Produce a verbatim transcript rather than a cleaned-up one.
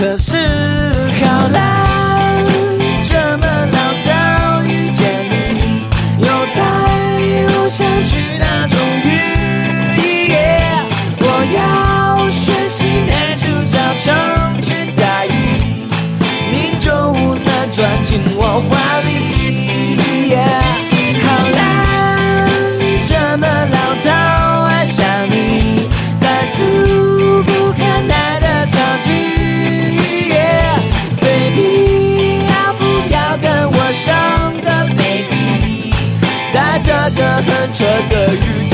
可是好啦，这么老早遇见你，又在我想去那种雨、yeah, 我要学习耐住脚撑着大意，你就无奈钻进我怀里、yeah, 好啦，这么老早爱上你，在俗不可耐的场景、yeah, baby 要不要跟我上的 baby， 在这个很扯的宇宙